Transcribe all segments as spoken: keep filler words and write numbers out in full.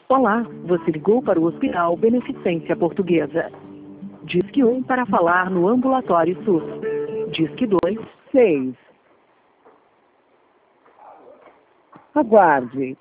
Olá, você ligou para o Hospital Beneficência Portuguesa. Disque um para falar no Ambulatório SUS. Disque dois, seis. Aguarde.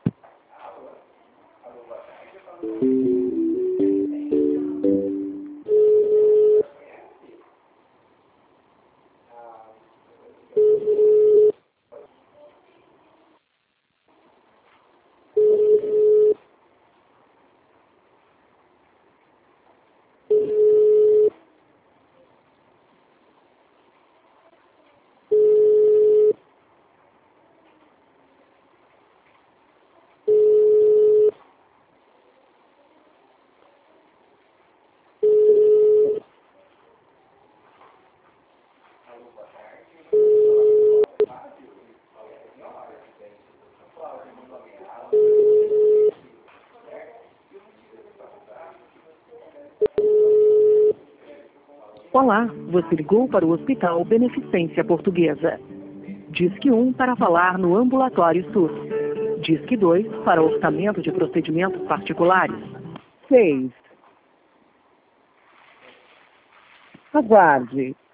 Olá, você ligou para o Hospital Beneficência Portuguesa. Disque um para falar no Ambulatório SUS. Disque dois para orçamento de procedimentos particulares. seis. Aguarde.